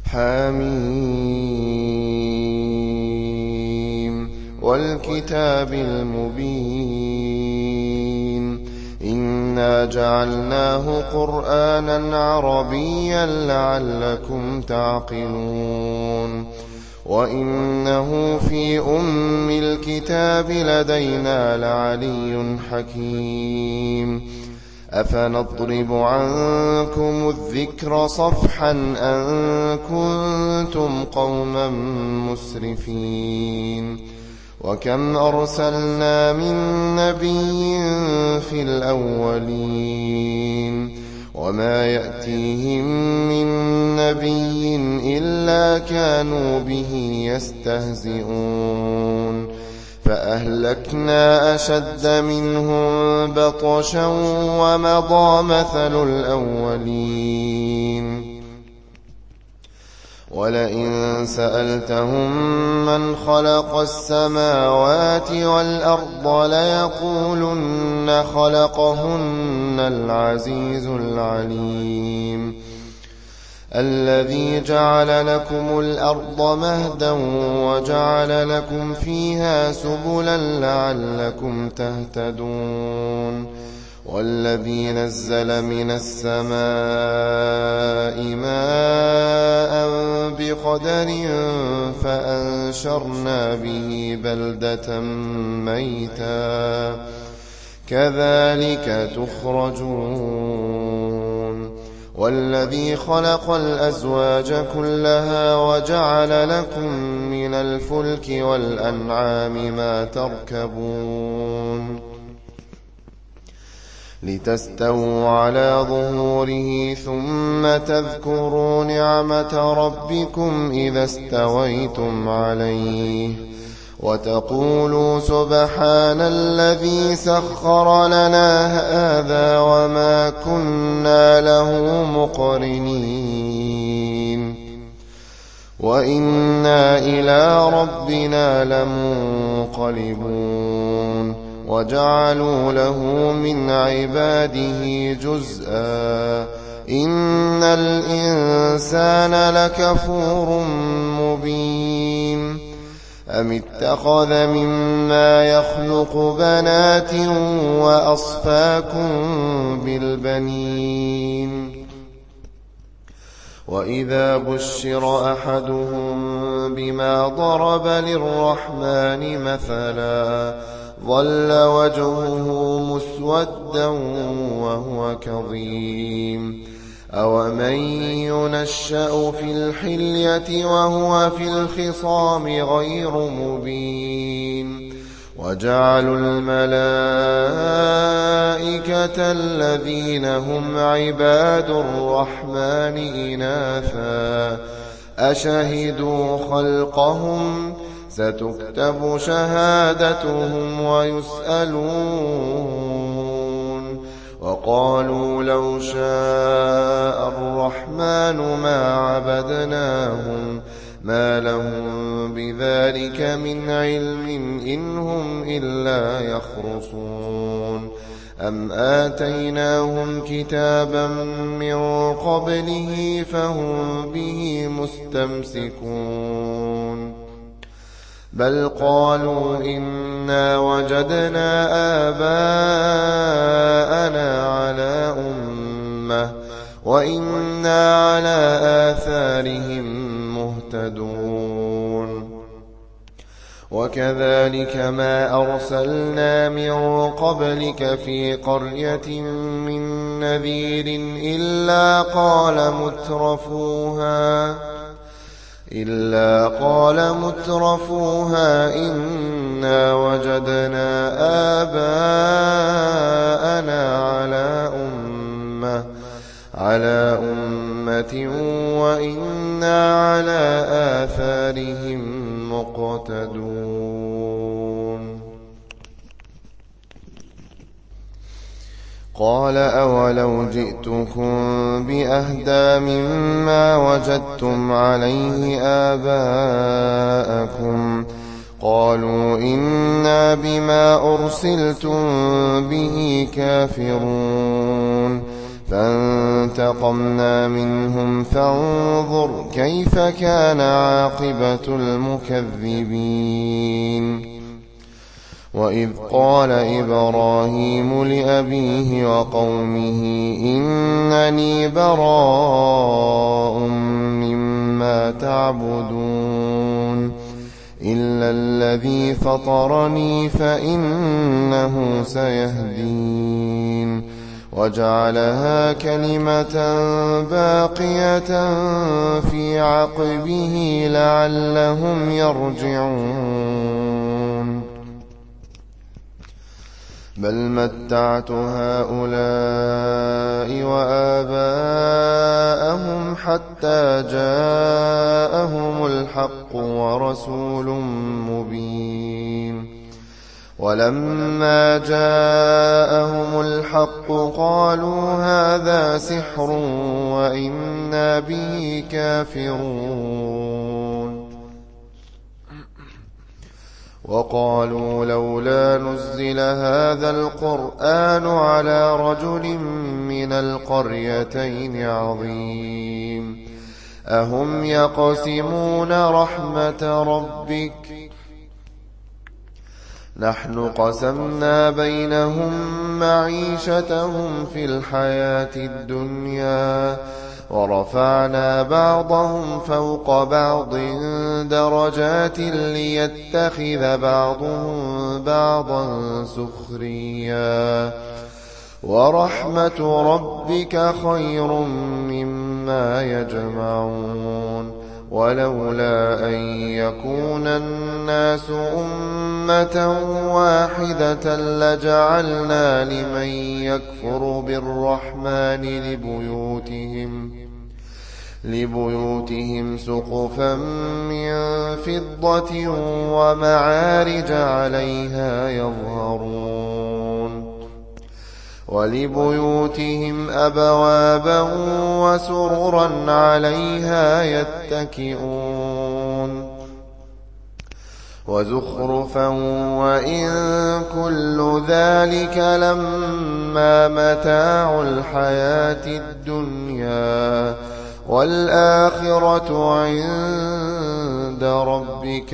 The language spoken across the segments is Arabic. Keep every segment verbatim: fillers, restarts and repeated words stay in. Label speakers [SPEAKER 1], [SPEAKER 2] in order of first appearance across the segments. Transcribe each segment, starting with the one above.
[SPEAKER 1] حميم والكتاب المبين إنا جعلناه قرآنا عربيا لعلكم تعقلون وإنه في أم الكتاب لدينا لعلي حكيم أفنضرب عنكم الذكر صفحا أن كنتم قوما مسرفين وكم أرسلنا من نبي في الأولين وما يأتيهم من نبي إلا كانوا به يستهزئون فأهلكنا أشد منهم بطشا ومضى مثل الأولين ولئن سألتهم من خلق السماوات والأرض ليقولن خلقهن العزيز العليم الذي جعل لكم الأرض مهدا وجعل لكم فيها سبلا لعلكم تهتدون والذي نزل من السماء ماء بقدر فأنشرنا به بلدة ميتا كذلك تخرجون والذي خلق الأزواج كلها وجعل لكم من الفلك والأنعام ما تركبون لتستووا على ظهوره ثم تذكروا نعمة ربكم إذا استويتم عليه وتقولوا سبحان الذي سخر لنا هذا وما كنا له مقرنين وإنا إلى ربنا لمنقلبون وجعلوا له من عباده جزءا إن الإنسان لكفور مبين أم اتخذ مما يخلق بنات وأصفاكم بالبنين وإذا بشر أحدهم بما ضرب للرحمن مثلا ظل وجهه مسودا وهو كظيم أومن ينشأ في الحلية وهو في الخصام غير مبين وجعلوا الملائكة الذين هم عباد الرحمن إناثا أشهدوا خلقهم ستكتب شهادتهم ويسألون وقالوا لو شاء الرحمن ما عبدناهم ما لهم بذلك من علم إن هم إلا يخرصون أم آتيناهم كتابا من قبله فهم به مستمسكون بل قالوا إنا وجدنا آباءنا على أمة وإنا على آثارهم مهتدون وكذلك ما أرسلنا من قبلك في قرية من نذير إلا قال مترفوها إلا قال مترفوها إنا وجدنا آباءنا على أمة على أمة وإنا على آثارهم مقتدون قال أولو جئتكم بأهدى مما وجدتم عليه آباءكم قالوا إنا بما أرسلتم به كافرون فانتقمنا منهم فانظر كيف كان عاقبة المكذبين. وإذ قال إبراهيم لأبيه وقومه إنني براء مما تعبدون إلا الذي فطرني فإنه سيهدين. وجعلها كلمة باقية في عقبه لعلهم يرجعون. بل متعت هؤلاء وآباءهم حتى جاءهم الحق ورسول مبين. ولما جاءهم الحق قالوا هذا سحر وإنا به كافرون. وقالوا لولا نزل هذا القرآن على رجل من القريتين عظيم أهم يقسمون رحمة ربك نحن قسمنا بينهم معيشتهم في الحياة الدنيا ورفعنا بعضهم فوق بعض درجات ليتخذ بعضهم بعضا سخريا ورحمة ربك خير مما يجمعون. ولولا أن يكون الناس أمة واحدة لجعلنا لمن يكفر بالرحمن لبيوتهم لبيوتهم سقفا من فضة ومعارج عليها يظهرون ولبيوتهم أبوابا وسررا عليها يتكئون وزخرفا وإن كل ذلك لما متاع الحياة الدنيا والآخرة عند ربك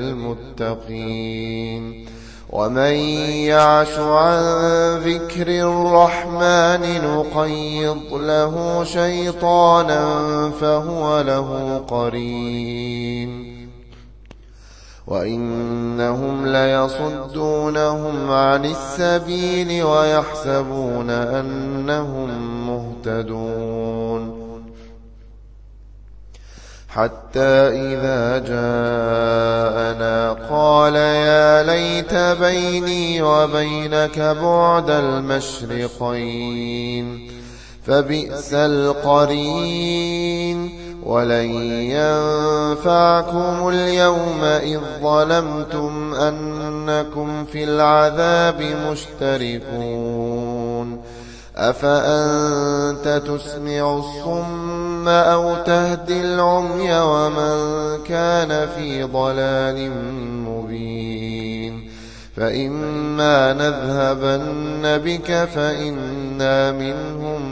[SPEAKER 1] للمتقين. ومن يعش عن ذكر الرحمن نقيض له شيطانا فهو له قرين وإنهم ليصدونهم عن السبيل ويحسبون أنهم مهتدون حتى إذا جاءنا قال يا ليت بيني وبينك بعد المشرقين فبئس القرين. ولن ينفعكم اليوم إذ ظلمتم أنكم في العذاب مشتركون. أفأنت تسمع الصم أو تهدي العمي ومن كان في ضلال مبين. فإما نذهبن بك فإنا منهم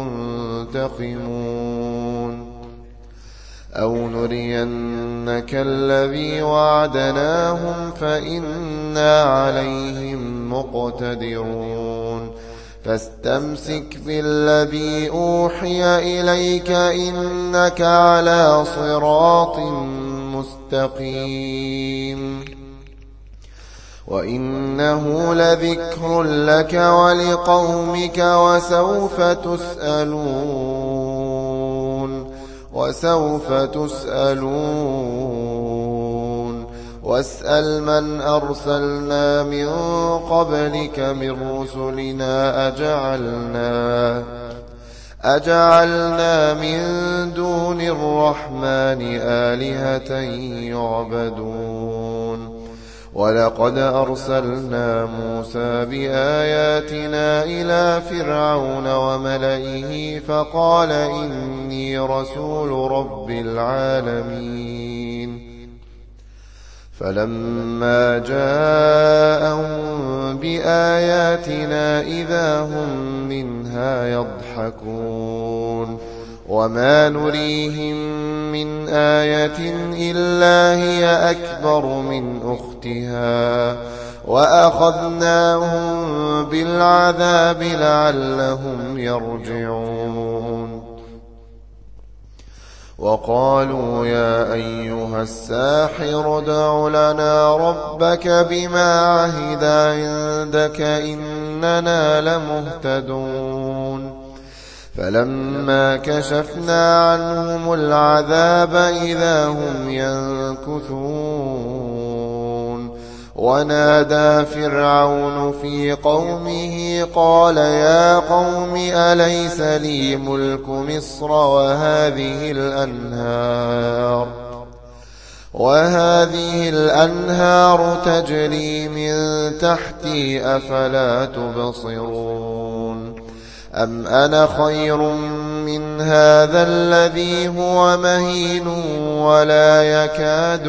[SPEAKER 1] منتقمون أو نرينك الذي وعدناهم فإنا عليهم مقتدرون. فاستمسك بالذي أوحي إليك إنك على صراط مستقيم. وإنه لذكر لك ولقومك وسوف تسألون وسوف تسألون. واسأل من أرسلنا من قبلك من رسلنا أجعلنا أجعلنا من دون الرحمن آلهة يعبدون. ولقد أرسلنا موسى بآياتنا إلى فرعون وملئه فقال إني رسول رب العالمين فلما جاءهم بآياتنا إذا هم منها يضحكون وما نريهم من آية إلا هي أكبر من أختها وأخذناهم بالعذاب لعلهم يرجعون وقالوا يا أيها الساحر ادع لنا ربك بما عهد عندك إننا لمهتدون فلما كشفنا عنهم العذاب إذا هم ينكثون ونادى فرعون في قومه قال يا قوم أليس لي ملك مصر وهذه الأنهار وهذه الأنهار تجري من تحتي أفلا تبصرون أم أنا خير من هذا الذي هو مهين ولا يكاد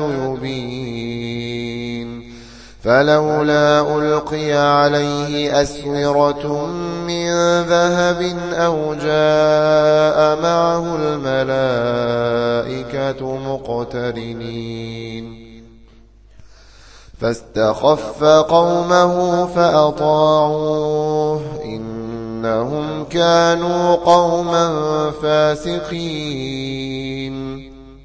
[SPEAKER 1] يبين فلولا ألقي عليه أسورة من ذهب أو جاء معه الملائكة مقترنين فاستخف قومه فأطاعوه إنهم كانوا قوما فاسقين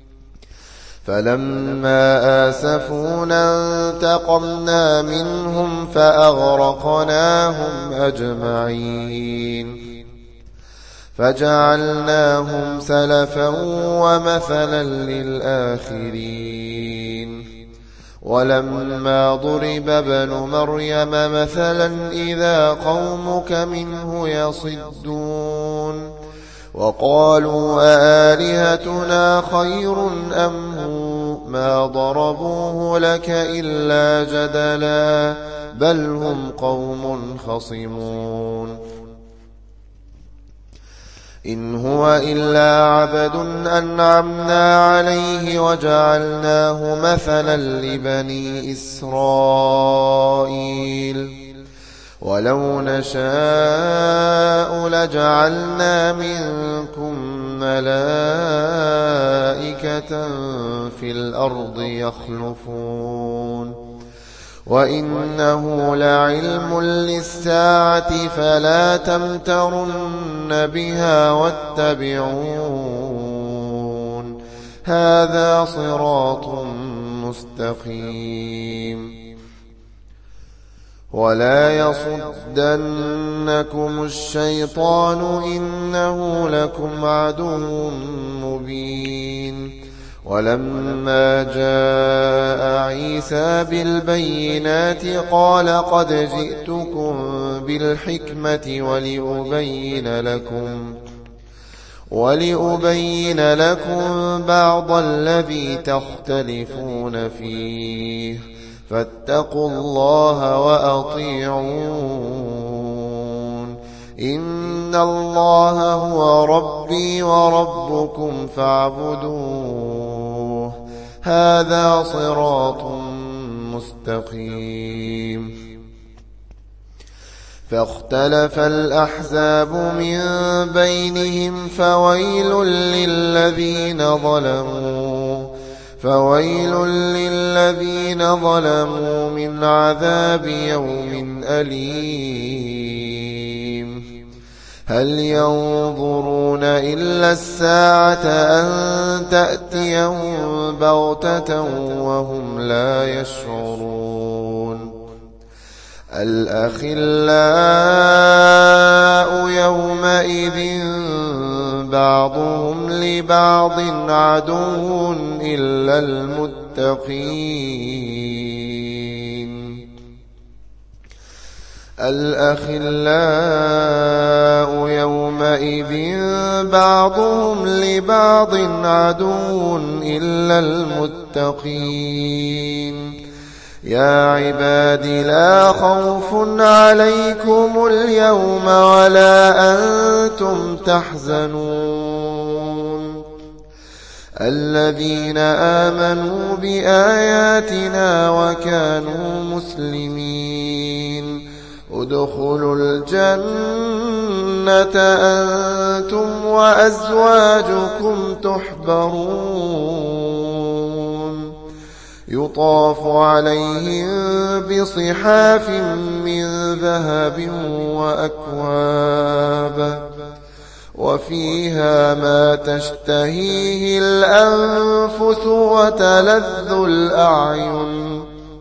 [SPEAKER 1] فلما آسفونا انتقمنا منهم فأغرقناهم أجمعين فجعلناهم سلفا ومثلا للآخرين ولما ضرب ابن مريم مثلا إذا قومك منه يصدون وقالوا أآلهتنا خير أم هو ما ضربوه لك إلا جدلا بل هم قوم خصمون إن هو إلا عبد أنعمنا عليه وجعلناه مثلا لبني إسرائيل ولو نشاء لجعلنا منكم ملائكة في الأرض يخلفون وإنه لعلم للساعة فلا تمترن بها واتبعون هذا صراط مستقيم ولا يصدنكم الشيطان إنه لكم عدو مبين ولما جاء عيسى بالبينات قال قد جئتكم بالحكمة ولأبين لكم ولأبين لكم بعض الذي تختلفون فيه فاتقوا الله وأطيعون إن الله هو ربي وربكم فاعبدوه هذا صراط مستقيم فاختلف الأحزاب من بينهم فويل للذين ظلموا فويل للذين ظلموا من عذاب يوم أليم هل ينظرون إلا الساعة أن تأتيهم بغتة وهم لا يشعرون الأخلاء يومئذ بعضهم لبعض عدو إلا المتقين الأخلاء يومئذ بعضهم لبعض عدو إلا المتقين يا عباد لا خوف عليكم اليوم ولا أنتم تحزنون الذين آمنوا بآياتنا وكانوا مسلمين ادخلوا الجنة أنتم وأزواجكم تحبرون يطاف عليهم بصحاف من ذهب وأكواب وفيها ما تشتهيه الأنفس وتلذ الأعين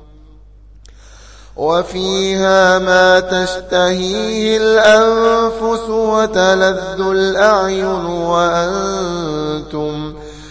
[SPEAKER 1] وفيها ما تشتهيه الأنفس وتلذ الأعين وأنتم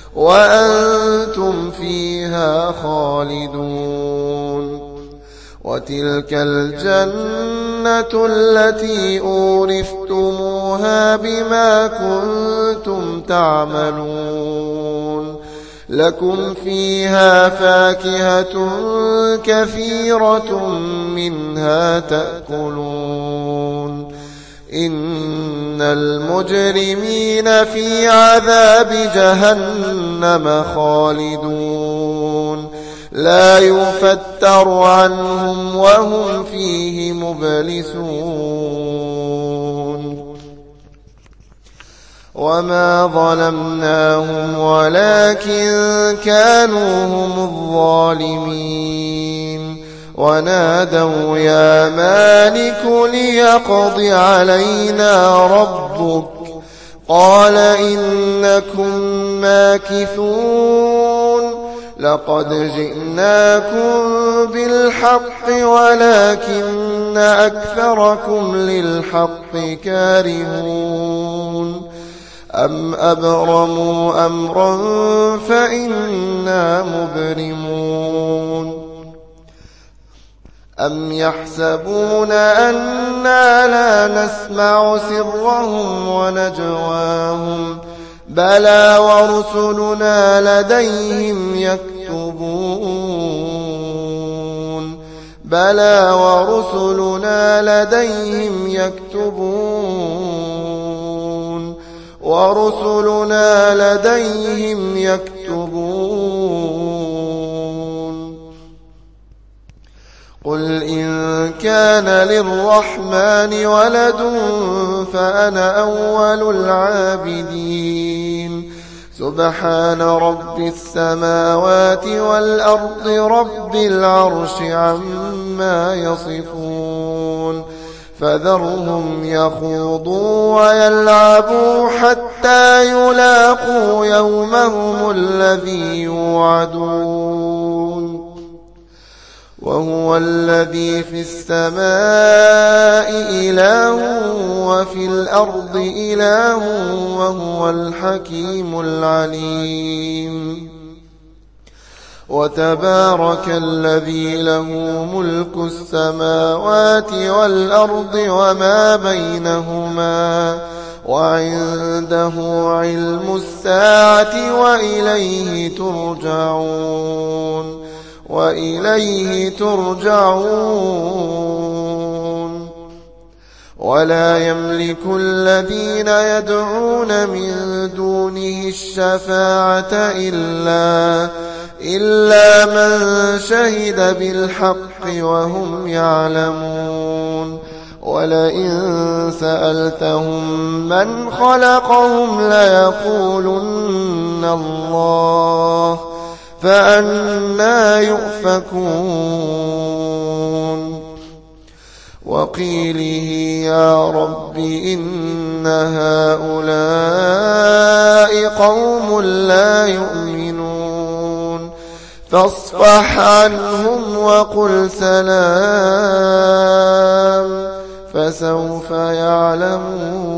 [SPEAKER 1] وأنتم فيها خالدون وتلك الجنة التي أورثتموها بما كنتم تعملون لكم فيها فاكهة كثيرة منها تأكلون إن المجرمين في عذاب جهنم خالدون لا يفتر عنهم وهم فيه مبلسون وما ظلمناهم ولكن كانوا هم الظالمين ونادوا يا مالك ليقض علينا ربك قال إنكم ماكثون لقد جئناكم بالحق ولكن أكثركم للحق كارهون أم أبرموا أمرا فإنا مبرمون أم يحسبون أنا لا نسمع سرهم ونجواهم بلى ورسلنا لديهم يكتبون بلى ورسلنا لديهم يكتبون ورسلنا لديهم يكتبون قل إن كان للرحمن ولد فأنا أول العابدين سبحان رب السماوات والأرض رب العرش عما يصفون فذرهم يخوضوا ويلعبوا حتى يلاقوا يومهم الذي يوعدون وهو الذي في السماء إله وفي الأرض إله وهو الحكيم العليم وتبارك الذي له ملك السماوات والأرض وما بينهما وعنده علم الساعة وإليه ترجعون وإليه ترجعون ولا يملك الذين يدعون من دونه الشفاعة إلا إلا من شهد بالحق وهم يعلمون ولئن سألتهم من خلقهم ليقولن الله فأنى يؤفكون وقيله يا رب إن هؤلاء قوم لا يؤمنون فاصفح عنهم وقل سلام فسوف يعلمون